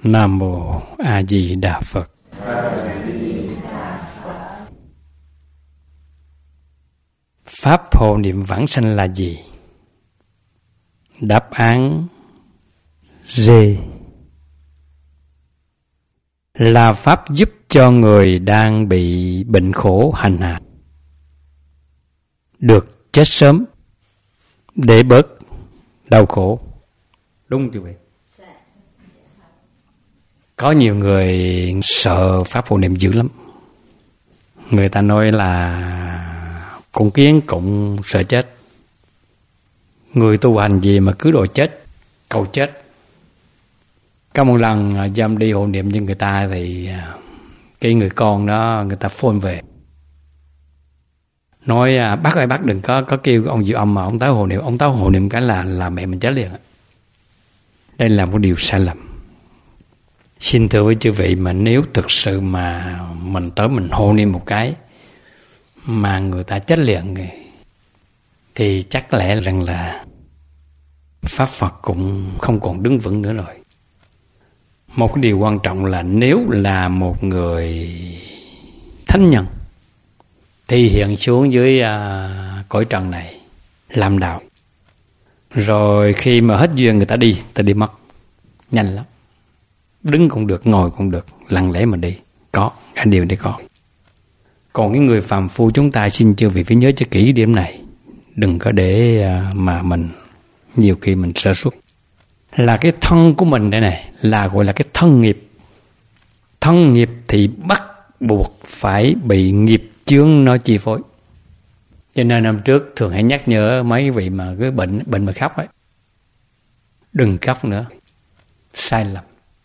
Nam Mô A Di Đà Phật. Pháp hộ niệm vãng sanh là gì? Đáp án D là pháp giúp cho người đang bị bệnh khổ hành hạ được chết sớm để bớt đau khổ. Đúng chưa vậy? Có nhiều người sợ pháp hộ niệm dữ lắm. Người ta nói là con kiến cũng sợ chết. Người tu hành gì mà cứ đòi chết, cầu chết. Có một lần Dâm đi hộ niệm cho người ta thì cái người con đó người ta phone về. Nói bác ơi, bác đừng có kêu ông Diệu Âm mà ông tới hộ niệm. Ông tới hộ niệm cái là mẹ mình chết liền. Đây là một điều sai lầm. Xin thưa với chư vị, mà nếu thực sự mà mình tới mình hộ niệm một cái mà người ta chết liền thì chắc lẽ rằng là Pháp Phật cũng không còn đứng vững nữa rồi. Một cái điều quan trọng là nếu là một người thánh nhân thì hiện xuống dưới cõi trần này làm đạo. Rồi khi mà hết duyên người ta đi mất. Nhanh lắm. Đứng cũng được, ngồi cũng được, lặng lẽ mà đi. Có, cả điều đấy có. Còn cái người phàm phu chúng ta xin chư vị phải nhớ cho kỹ điểm này. Đừng có để mà mình nhiều khi mình sơ suất. Là cái thân của mình đây này là gọi là cái thân nghiệp. Thân nghiệp thì bắt buộc phải bị nghiệp chướng nó chi phối. Cho nên năm trước thường hay nhắc nhở mấy vị mà cái bệnh mà khóc ấy, đừng khóc nữa. Sai lầm.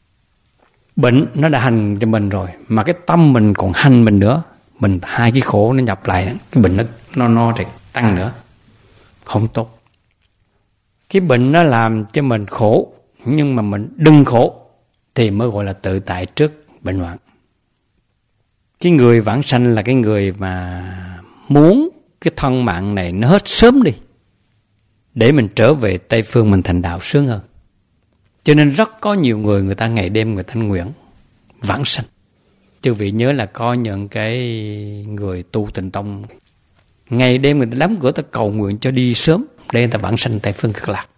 Bệnh nó đã hành cho mình rồi, mà cái tâm mình còn hành mình nữa, mình hai cái khổ nó nhập lại, cái bệnh nó sẽ tăng nữa, không tốt. Cái bệnh nó làm cho mình khổ, nhưng mà mình đừng khổ thì mới gọi là tự tại trước bệnh hoạn. Cái người vãng sanh là cái người mà muốn cái thân mạng này nó hết sớm đi, để mình trở về Tây Phương mình thành đạo sướng hơn. Cho nên rất có nhiều người ta ngày đêm người ta nguyện vãng sanh. Chư vị nhớ là có những cái người tu Tịnh Tông ngày đêm người ta đóng cửa ta cầu nguyện cho đi sớm để người ta vãng sanh Tây Phương Cực Lạc.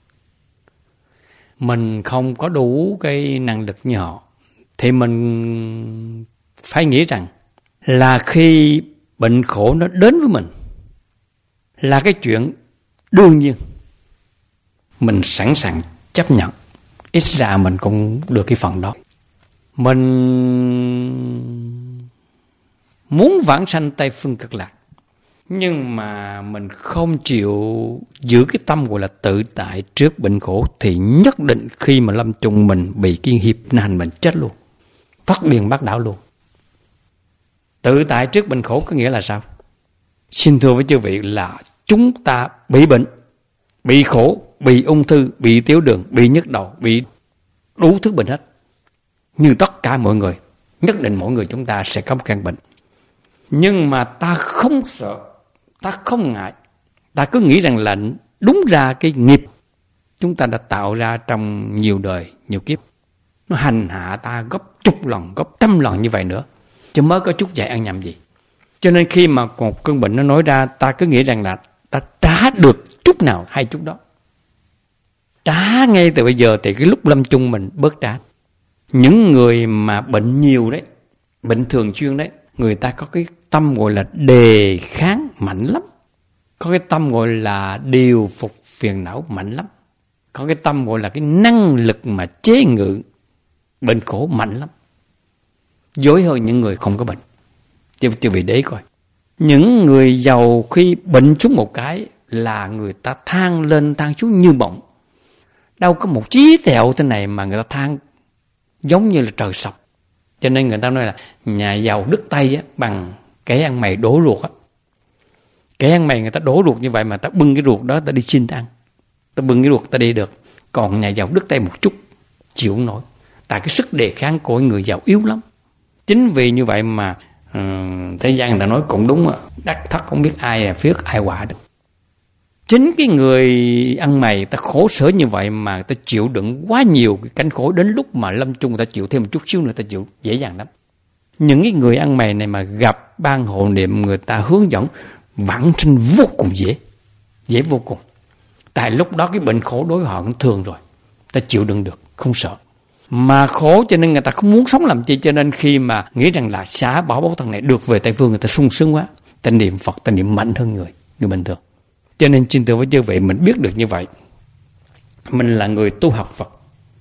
Mình không có đủ cái năng lực như họ thì mình phải nghĩ rằng là khi bệnh khổ nó đến với mình là cái chuyện đương nhiên, mình sẵn sàng chấp nhận. Ít ra mình cũng được cái phần đó. Mình muốn vãng sanh Tây Phương Cực Lạc, nhưng mà mình không chịu giữ cái tâm gọi là tự tại trước bệnh khổ thì nhất định khi mà lâm chung mình bị cái hiệp hành mình chết luôn, thoát điền bát đảo luôn. Tự tại trước bệnh khổ có nghĩa là sao? Xin thưa với chư vị là chúng ta bị bệnh, bị khổ, bị ung thư, bị tiểu đường, bị nhức đầu, bị đủ thứ bệnh hết. Như tất cả mọi người, nhất định mỗi người chúng ta sẽ có một căn bệnh. Nhưng mà ta không sợ, ta không ngại, ta cứ nghĩ rằng là đúng ra cái nghiệp chúng ta đã tạo ra trong nhiều đời, nhiều kiếp, nó hành hạ ta gấp chục lần, gấp trăm lần như vậy nữa, chứ mới có chút dạy ăn nhầm gì. Cho nên khi mà một cơn bệnh nó nói ra, ta cứ nghĩ rằng là ta trả được chút nào hay chút đó. Trả ngay từ bây giờ thì cái lúc lâm chung mình bớt trả. Những người mà bệnh nhiều đấy, bệnh thường xuyên đấy, người ta có cái tâm gọi là đề kháng mạnh lắm. Có cái tâm gọi là điều phục phiền não mạnh lắm. Có cái tâm gọi là cái năng lực mà chế ngự bệnh khổ mạnh lắm. Dối hơn những người không có bệnh. Chứ vì đấy coi. Những người giàu khi bệnh trúng một cái là người ta than lên than xuống như bọng. Đâu có một trí tẹo thế này mà người ta than giống như là trời sập. Cho nên người ta nói là nhà giàu đứt tay á, bằng cái ăn mày đổ ruột á. Cái ăn mày người ta đổ ruột như vậy mà ta bưng cái ruột đó ta đi xin ta ăn. Ta bưng cái ruột ta đi được. Còn nhà giàu đứt tay một chút chịu không nổi. Tại cái sức đề kháng của người giàu yếu lắm. Chính vì như vậy mà thế gian người ta nói cũng đúng, đắc thất không biết ai phước ai quả được. Chứ Chính cái người ăn mày ta khổ sở như vậy mà ta chịu đựng quá nhiều cái cảnh khổ, đến lúc mà lâm chung người ta chịu thêm một chút xíu nữa ta chịu dễ dàng lắm. Những cái người ăn mày này mà gặp ban hộ niệm, người ta hướng dẫn vãng sinh vô cùng dễ vô cùng. Tại lúc đó cái bệnh khổ đối với họ cũng thường rồi, ta chịu đựng được, không sợ. Mà khổ cho nên người ta không muốn sống làm chi, cho nên khi mà nghĩ rằng là xả bỏ báo thân này được về Tây Phương, người ta sung sướng quá, ta niệm Phật, ta niệm mạnh hơn người bình thường. Cho nên xin thưa với chư vị, mình biết được như vậy, mình là người tu học Phật,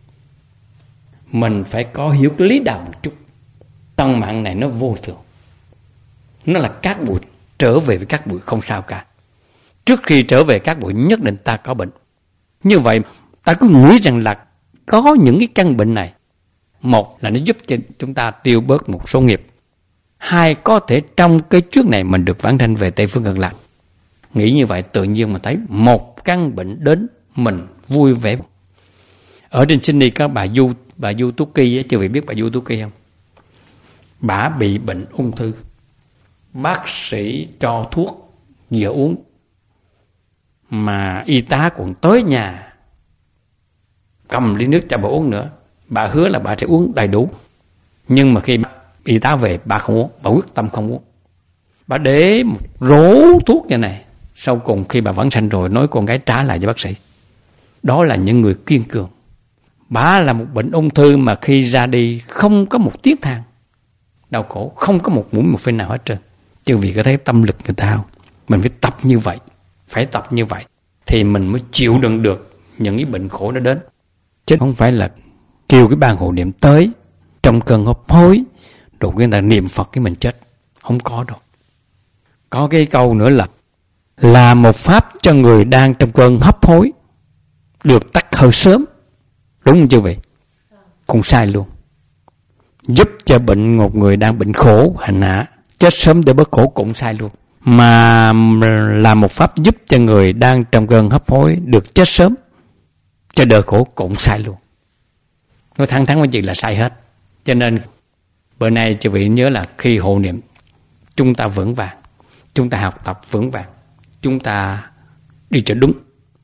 mình phải có hiểu cái lý đạo một chút. Tăng mạng này nó vô thường, nó là cát bụi, trở về với cát bụi không sao cả. Trước khi trở về cát bụi nhất định ta có bệnh. Như vậy ta cứ nghĩ rằng là có những cái căn bệnh này, một là nó giúp cho chúng ta tiêu bớt một số nghiệp, hai có thể trong cái trước này mình được vãng sanh về Tây Phương Cực Lạc. Nghĩ như vậy tự nhiên mà thấy một căn bệnh đến mình vui vẻ. Ở trên Sydney có bà Du Tú Kỳ, chứ vị biết bà Du Tú Kỳ không? Bà bị bệnh ung thư, bác sĩ cho thuốc vừa uống mà y tá còn tới nhà cầm ly nước cho bà uống nữa. Bà hứa là bà sẽ uống đầy đủ, nhưng mà khi y tá về bà không uống, bà quyết tâm không uống. Bà để một rổ thuốc như này, sau cùng khi bà vãng sanh rồi nói con gái trả lại cho bác sĩ. Đó là những người kiên cường. Bà là một bệnh ung thư mà khi ra đi không có một tiếng than đau khổ, không có một mũi một phên nào hết trơn. Chứ vì có thấy tâm lực người ta không? Mình phải tập như vậy, phải tập như vậy thì mình mới chịu đựng được những cái bệnh khổ nó đến. Chứ không phải là kêu cái ban hộ niệm tới trong cơn hấp hối rồi người ta niệm Phật cái mình chết. Không có đâu. Có cái câu nữa là một pháp cho người đang trong cơn hấp hối được tắt hơi sớm. Đúng không chứ vậy? Cũng sai luôn. Giúp cho một người đang bệnh khổ hành hạ chết sớm để bớt khổ cũng sai luôn. Mà là một pháp giúp cho người đang trong cơn hấp hối được chết sớm cho đỡ khổ cũng sai luôn. Nói thẳng với chị là sai hết. Cho nên bữa nay chị vị nhớ là khi hộ niệm chúng ta vững vàng, chúng ta học tập vững vàng, chúng ta đi cho đúng.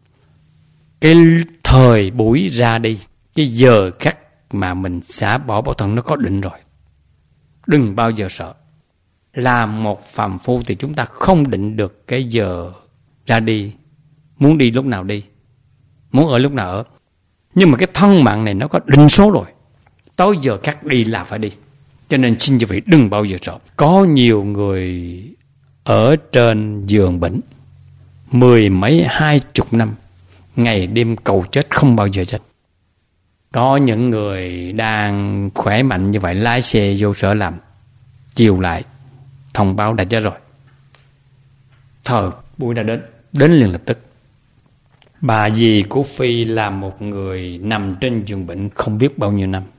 Cái thời buổi ra đi, cái giờ khắc mà mình xả bỏ báo thân nó có định rồi, đừng bao giờ sợ. Làm một phàm phu thì chúng ta không định được cái giờ ra đi, muốn đi lúc nào đi, muốn ở lúc nào ở. Nhưng mà cái thân mạng này nó có định số rồi, tới giờ khắc đi là phải đi. Cho nên xin quý vị đừng bao giờ sợ. Có nhiều người ở trên giường bệnh 10 mấy 20 năm, ngày đêm cầu chết không bao giờ chết. Có những người đang khỏe mạnh như vậy lái xe vô sở làm, chiều lại thông báo đã chết rồi. Thời buổi đã đến liền lập tức. Bà dì của Phi là một người nằm trên giường bệnh không biết bao nhiêu năm.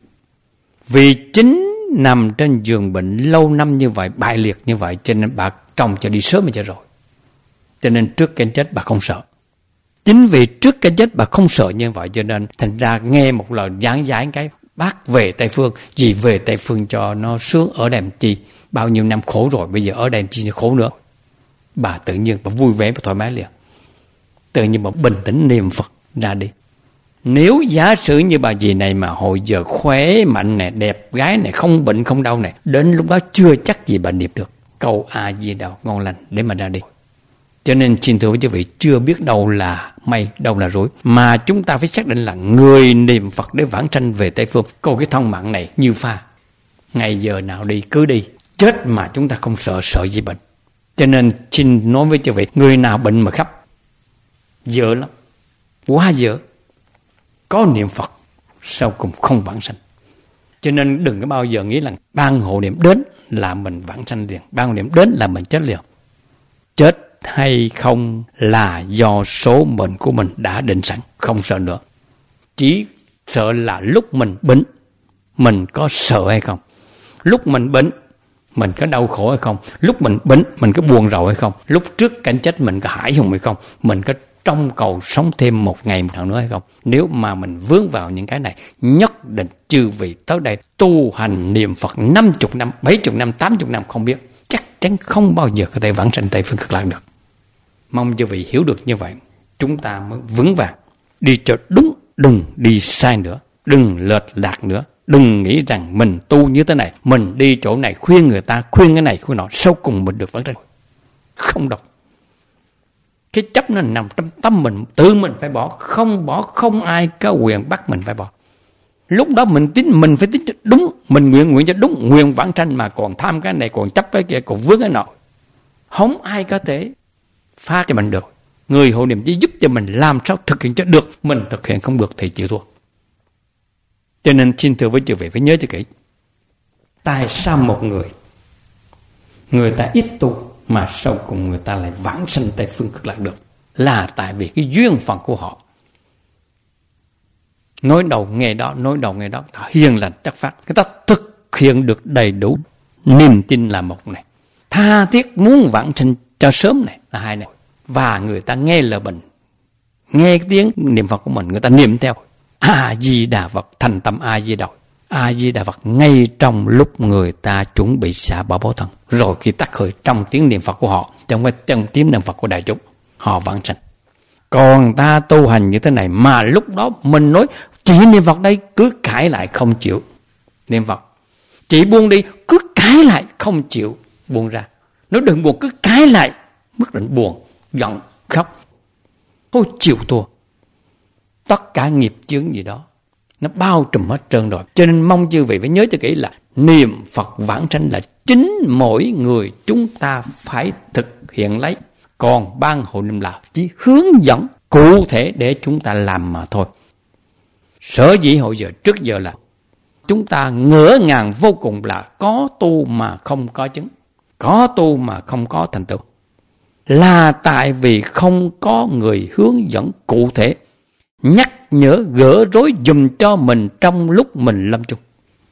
Vì chính nằm trên giường bệnh lâu năm như vậy, bại liệt như vậy, cho nên bà chồng cho đi sớm mà chết rồi. Cho nên trước cái chết bà không sợ. Chính vì trước cái chết bà không sợ như vậy, cho nên thành ra nghe một lời giảng giải cái bác về Tây Phương, vì về Tây Phương cho nó sướng, ở đây chi bao nhiêu năm khổ rồi, bây giờ ở đây chi khổ nữa. Bà tự nhiên bà vui vẻ và thoải mái liền. Tự nhiên bà bình tĩnh niệm Phật ra đi. Nếu giả sử như bà dì này mà hồi giờ khỏe mạnh này, đẹp gái này, không bệnh không đau này, đến lúc đó chưa chắc gì bà niệm được câu A Di Đà ngon lành để mà ra đi. Cho nên xin thưa với quý vị, chưa biết đâu là may, đâu là rối, mà chúng ta phải xác định là người niệm Phật để vãng sanh về Tây Phương. Câu cái thân mạng này như pha, ngày giờ nào đi cứ đi, chết mà chúng ta không sợ gì bệnh. Cho nên xin nói với quý vị, người nào bệnh mà khắp dở lắm, quá dở, có niệm Phật sau cùng không vãng sanh. Cho nên đừng có bao giờ nghĩ là ban hộ niệm đến là mình vãng sanh liền, ban hộ niệm đến là mình chết liền. Chết hay không là do số mệnh của mình đã định sẵn, không sợ nữa. Chỉ sợ là lúc mình bệnh, mình có sợ hay không? Lúc mình bệnh, mình có đau khổ hay không? Lúc mình bệnh, mình có buồn rầu hay không? Lúc trước cảnh chết mình có hãi hùng hay không? Mình có trong cầu sống thêm một ngày một tháng nữa hay không? Nếu mà mình vướng vào những cái này, nhất định chư vị tới đây tu hành niệm Phật 50 năm, 70 năm, 80 năm không biết, chắc chắn không bao giờ có thể vãng sanh Tây Phương Cực Lạc được. Mong cho vị hiểu được như vậy, chúng ta mới vững vàng đi cho đúng, đừng đi sai nữa, đừng lệch lạc nữa. Đừng nghĩ rằng mình tu như thế này, mình đi chỗ này khuyên người ta, khuyên cái này khuyên nọ, sau cùng mình được vấn đề. Không đâu. Cái chấp nó nằm trong tâm mình, tự mình phải bỏ, không ai có quyền bắt mình phải bỏ. Lúc đó mình phải tính cho đúng, mình nguyện cho đúng, nguyện vãng sanh mà còn tham cái này, còn chấp cái kia, còn vướng cái nọ. Không ai có thể phá cho mình được. Người hộ niệm chỉ giúp cho mình làm sao thực hiện cho được, mình thực hiện không được thì chịu thua. Cho nên xin thưa với chư vị phải nhớ cho kỹ. Tại sao một người ta ít tu mà sau cùng người ta lại vãng sanh Tây Phương Cực Lạc được? Là tại vì cái duyên phận của họ. Nói đầu nghe đó, ta hiền lành chất phát, người ta thực hiện được đầy đủ niềm tin là một này, tha thiết muốn vãng sanh cho sớm này là hai này, và người ta nghe lời mình, nghe cái tiếng niệm Phật của mình, người ta niệm theo A Di Đà Phật, thành tâm A Di Đà. A Di Đà Phật ngay trong lúc người ta chuẩn bị xả bỏ báo thân, rồi khi tắt hơi trong tiếng niệm Phật của họ, trong cái trong tiếng niệm Phật của đại chúng, họ vãng sanh. Còn ta tu hành như thế này mà lúc đó mình nói chỉ niệm Phật đây, cứ cãi lại không chịu niệm Phật. Chỉ buông đi, cứ cãi lại không chịu buông ra. Nói đừng buồn, cứ cãi lại, mất định buồn, giận, khóc, không chịu thua. Tất cả nghiệp chướng gì đó nó bao trùm hết trơn rồi. Cho nên mong chư vị phải nhớ cho kỹ là niệm Phật vãng sanh là chính mỗi người chúng ta phải thực hiện lấy. Còn ban hộ niệm là chỉ hướng dẫn cụ thể để chúng ta làm mà thôi. Sở dĩ hồi giờ trước giờ là chúng ta ngỡ ngàng vô cùng là có tu mà không có chứng, có tu mà không có thành tựu, là tại vì không có người hướng dẫn cụ thể, nhắc nhở gỡ rối dùm cho mình trong lúc mình lâm chung.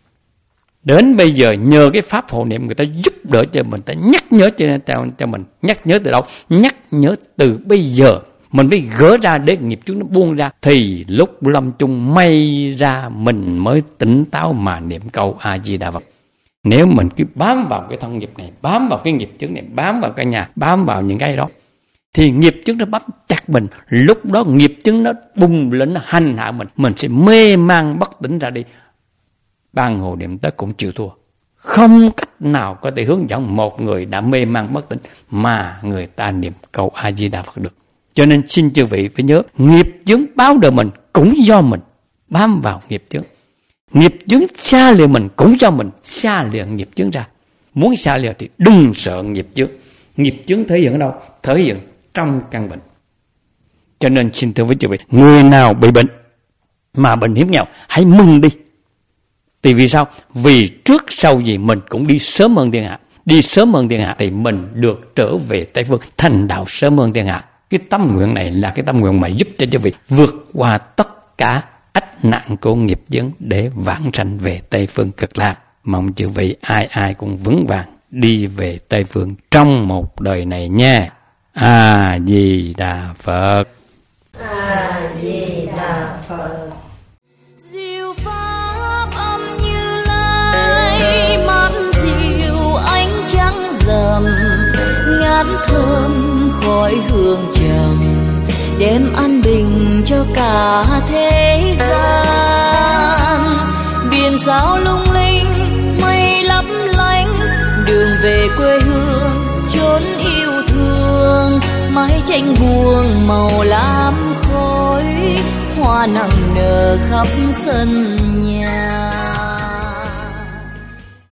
Đến bây giờ nhờ cái pháp hộ niệm người ta giúp đỡ cho mình, ta nhắc nhớ cho mình. Nhắc nhớ từ đâu? Nhắc nhớ từ bây giờ. Mình phải gỡ ra để nghiệp chướng nó buông ra, thì lúc lâm chung may ra mình mới tỉnh táo mà niệm câu A Di Đà Phật. Nếu mình cứ bám vào cái thân nghiệp này, bám vào cái nghiệp chướng này, bám vào cái nhà, bám vào những cái đó, thì nghiệp chướng nó bám chặt mình. Lúc đó nghiệp chướng nó bùng lên, nó hành hạ mình sẽ mê man bất tỉnh ra đi. Ban hộ niệm tới cũng chịu thua. Không cách nào có thể hướng dẫn một người đã mê man bất tỉnh mà người ta niệm câu A Di Đà Phật được. Cho nên xin chư vị phải nhớ, nghiệp chướng báo đời mình cũng do mình bám vào nghiệp chướng. Nghiệp chướng xa lìa mình cũng do mình xa lìa nghiệp chướng ra. Muốn xa lìa thì đừng sợ nghiệp chướng. Nghiệp chướng thể hiện ở đâu? Thể hiện trong căn bệnh. Cho nên xin thưa với chư vị, người nào bị bệnh mà bệnh hiểm nghèo, hãy mừng đi. Thì vì sao? Vì trước sau gì mình cũng đi sớm hơn thiên hạ. Đi sớm hơn thiên hạ thì mình được trở về Tây Phương, thành đạo sớm hơn thiên hạ. Cái tâm nguyện này là cái tâm nguyện mà giúp cho chư vị vượt qua tất cả ách nạn của nghiệp chướng để vãng sanh về Tây Phương Cực Lạc. Mong chư vị ai ai cũng vững vàng đi về Tây Phương trong một đời này nha. A Di Đà Phật. A Di Đà Phật. Diệu pháp âm Như Lai, mát dịu ánh trắng rằm, ngát thơm khói hương trầm, đem an bình cho cả thế gian. Biển sao lung linh, mây lấp lánh, đường về quê hương chốn yêu thương. Mái tranh buông màu lam khói, hoa nặng nở khắp sân nhà.